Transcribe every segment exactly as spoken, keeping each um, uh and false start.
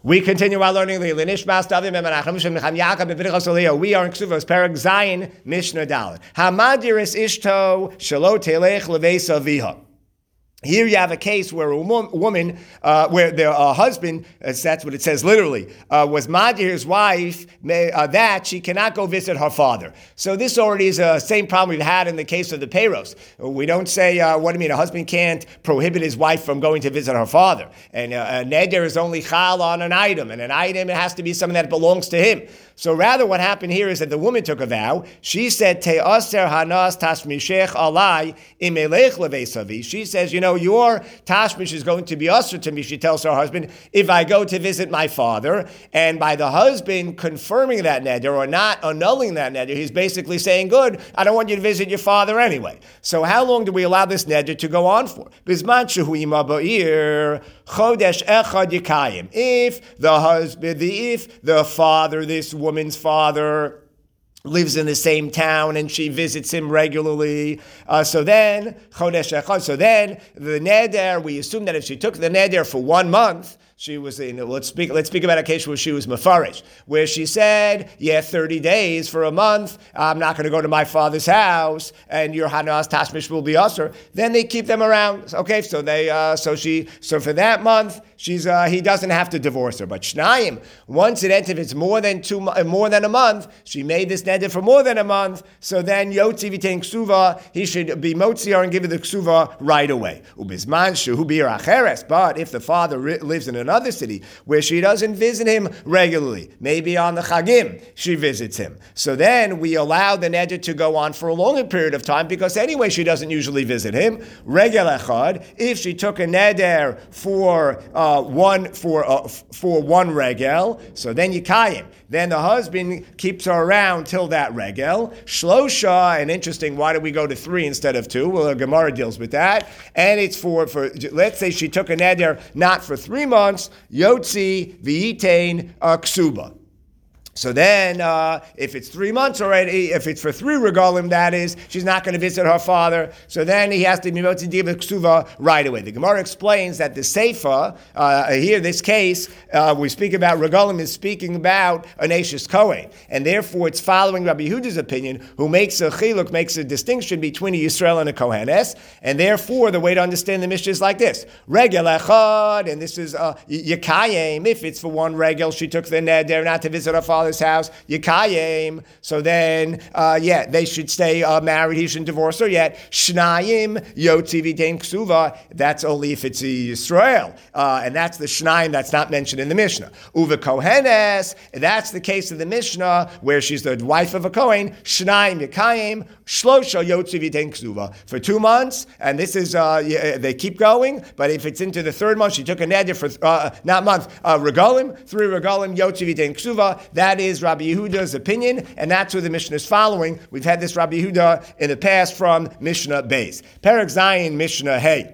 We continue our learning. We are in Ksuvos, Perek Zayin, Mishnah Dalet. Hamadiris ishto shelo telech leveis aviha. Here you have a case where a woman, uh, where the uh, husband, uh, that's what it says literally, uh, was madir his wife may, uh, that she cannot go visit her father. So this already is the same problem we've had in the case of the peiros. We don't say, uh, what do you mean, a husband can't prohibit his wife from going to visit her father. And uh, a neder is only chal on an item, and an item, it has to be something that belongs to him. So rather what happened here is that the woman took a vow. She said, Te'aser hanas tashmishech alai imelech levesavi. She says, you know, your tashmish is going to be usher to me, she tells her husband, if I go to visit my father. And by the husband confirming that neder or not annulling that neder, he's basically saying, good, I don't want you to visit your father anyway. So how long do we allow this neder to go on for? Bizman shehu ima ba'ir chodesh echad yikayim. If the husband, the, if the father, this woman's father, lives in the same town and she visits him regularly. Uh, so then, chodesh echad. So then, the neder, we assume that if she took the neder for one month, she was in, let's speak, let's speak about a case where she was mafarish, where she said, yeah, thirty days for a month, I'm not going to go to my father's house, and your hanas tashmish will be usher. Then they keep them around. Okay, so they, uh, so she, so for that month, she's, uh, he doesn't have to divorce her. But shnayim, once it ends, if it's more than two, more than a month, she made this neder for more than a month, so then yotzi v'tein ksuva, he should be motziar and give her the ksuva right away. Ubizman shehu bir acheres. But if the father ri- lives in another city where she doesn't visit him regularly, maybe on the Chagim she visits him, so then we allow the neder to go on for a longer period of time because anyway she doesn't usually visit him. Regel echad, if she took a neder for uh, one for uh, f- for one regel, so then yikayim. Then the husband keeps her around till that regel. Shlosha, and interesting, why do we go to three instead of two? Well, the Gemara deals with that. And it's for, for let's say she took a neder not for three months, Yotzi v'yitain uh, ksuba. So then, uh, if it's three months already, if it's for three regalim, that is, she's not going to visit her father. So then he has to be motzi diva ksuva right away. The Gemara explains that the seifa uh, here, this case, uh, we speak about regalim is speaking about an Ashes Kohen, and therefore it's following Rabbi Yehuda's opinion, who makes a chiluk, makes a distinction between a Yisrael and a Kohenes, and therefore the way to understand the Mishnah is like this: regel echad, and this is uh, yekayim. If it's for one regel, she took the neder not to visit her father house, Yikayim. So then, uh, yeah, they should stay uh, married. He shouldn't divorce her yet. Shnayim, Yotzi v'tein ksuva. That's only if it's a Yisrael. Uh, and that's the Shnayim that's not mentioned in the Mishnah. Uva Kohenes, that's the case of the Mishnah where she's the wife of a Kohen. Shnayim, Yikayim, Shlosha, Yotzi v'tein ksuva. For two months, and this is, uh, yeah, they keep going, but if it's into the third month, she took a neder for, uh, not month, uh, regalim, three regalim, Yotzi v'tein ksuva. That is Rabbi Yehuda's opinion, and that's who the Mishnah is following. We've had this Rabbi Yehuda in the past from Mishnah Beis. Perek Zayin, Mishnah Hey.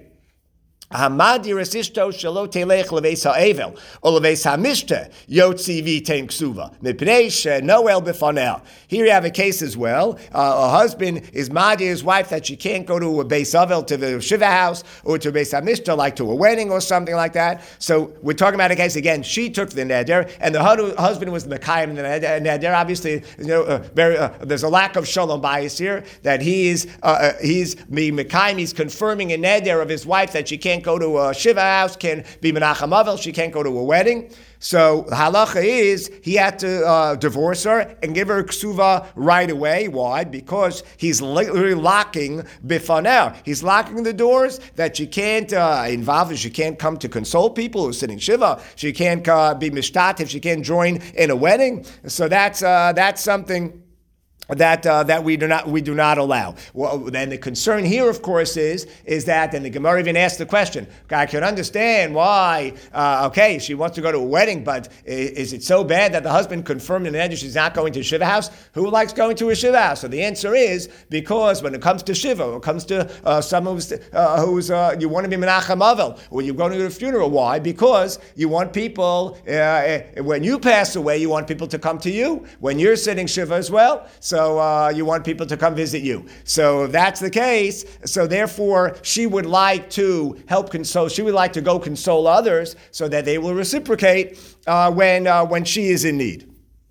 Hamadi resishto shelo telech leveis ha'evel or leveis hamishte yotzi v'tein ksuva mipnei she'noel b'fanel. Here you have a case as well. Uh, a husband is madi his wife that she can't go to a beis avel, to the shiva house, or to a beis hamishte, like to a wedding or something like that. So we're talking about a case again. She took the neder, and the husband was the mekayim in the neder. Obviously, you know, uh, very, uh, there's a lack of shalom bias here. That he is uh, uh, he's being mekayim. He's confirming a neder of his wife that she can't go to a shiva house, can be menachem avel, she can't go to a wedding. So halacha is he had to uh, divorce her and give her ksuva right away. Why? Because he's literally locking bifaner. He's locking the doors that she can't uh, involve, she can't come to console people who are sitting shiva. She can't uh, be mishtatif, she can't join in a wedding. So that's uh, that's something that uh, that we do not we do not allow. Well, then the concern here, of course, is is that, and the Gemara even asked the question. I can understand why. Uh, okay, she wants to go to a wedding, but is, is it so bad that the husband confirmed in the end she's not going to a shiva house? Who likes going to a shiva house? So the answer is because when it comes to shiva, when it comes to uh, someone who's, uh, who's uh, you want to be menachem avel, or you're going to a funeral. Why? Because you want people uh, when you pass away, you want people to come to you when you're sitting shiva as well. So so uh, you want people to come visit you. So if that's the case, so therefore she would like to help console, she would like to go console others so that they will reciprocate uh, when, uh, when she is in need.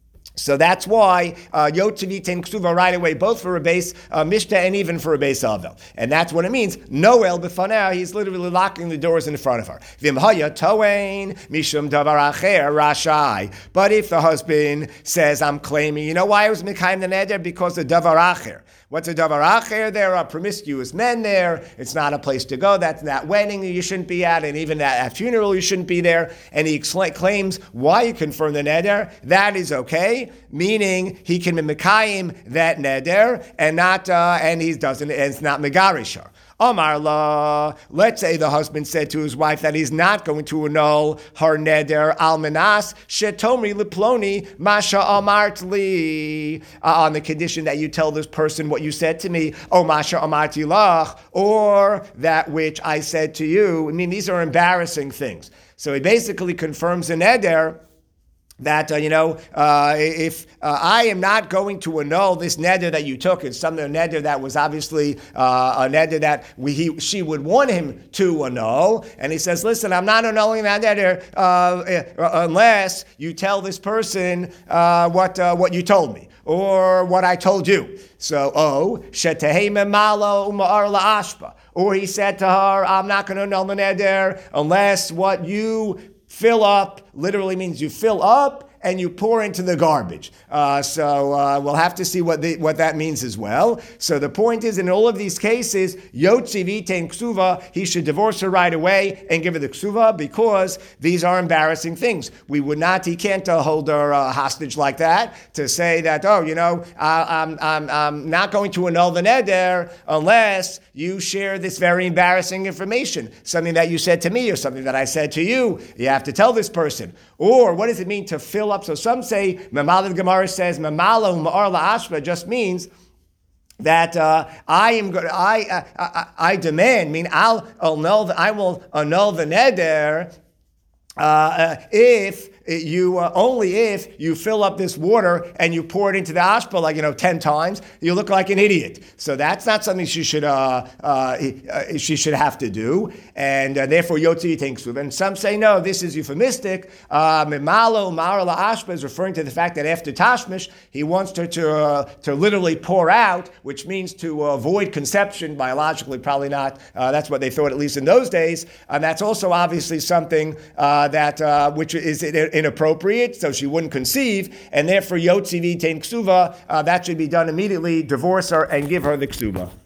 So that's why Yotzi V'Tein Ksuva right away, both for a base uh, Mishnah and even for a base Avel. And that's what it means. Noel b'faneh, he's literally locking the doors in front of her. V'imhaya toein mishum davar acher rashai. But if the husband says, I'm claiming, you know why I was mekayim the neder? Because of davar acher. What's a davar acher? There are promiscuous men there. It's not a place to go. That's that wedding you shouldn't be at, and even that, that funeral you shouldn't be there. And he excla- claims why you confirm the neder. That is okay, meaning he can be mekayim that neder and not, uh, and he doesn't. And it's not megarisher. Amar la, let's say the husband said to his wife that he's not going to annul her neder almanas shetomri liploni masha amart li, uh, on the condition that you tell this person what you said to me, oh masha amarti lach, or that which I said to you. I mean, these are embarrassing things. So he basically confirms a neder that, uh, you know, uh, if uh, I am not going to annul this neder that you took, it's some neder that was obviously uh, a neder that we, he, she would want him to annul. And he says, listen, I'm not annulling that neder uh, unless you tell this person uh, what uh, what you told me or what I told you. So, oh, shetehei memalo umar la'ashpa. Or he said to her, I'm not going to annul the neder unless what you fill up literally means you fill up and you pour into the garbage. Uh, so uh, we'll have to see what the, what that means as well. So the point is, in all of these cases, Yotzi V'Tein Ksuva, he should divorce her right away and give her the Ksuva because these are embarrassing things. We would not, he can't uh, hold her uh, hostage like that to say that, oh, you know, uh, I'm, I'm, I'm not going to annul the neder unless you share this very embarrassing information, something that you said to me or something that I said to you. You have to tell this person. Or what does it mean to fill up? So some say, Mamal the Gemara says, Mamalo Ma'ar La'ashba just means that uh, I am going. I, uh, I I demand. Mean I'll annul. The, I will annul the neder uh, uh, if. You uh, only if you fill up this water and you pour it into the ashpa like you know ten times, you look like an idiot. So that's not something she should uh, uh, she should have to do, and uh, therefore Yotzi thinks. And some say no, this is euphemistic. Mimalo Ma'ar La'ashpa is referring to the fact that after Tashmish he wants her to uh, to literally pour out, which means to avoid conception. Biologically, probably not. Uh, that's what they thought at least in those days, and that's also obviously something uh, that uh, which is inappropriate, so she wouldn't conceive, and therefore Yotzi V'Tein Ksuva, uh, that should be done immediately, divorce her and give her the Ksuva.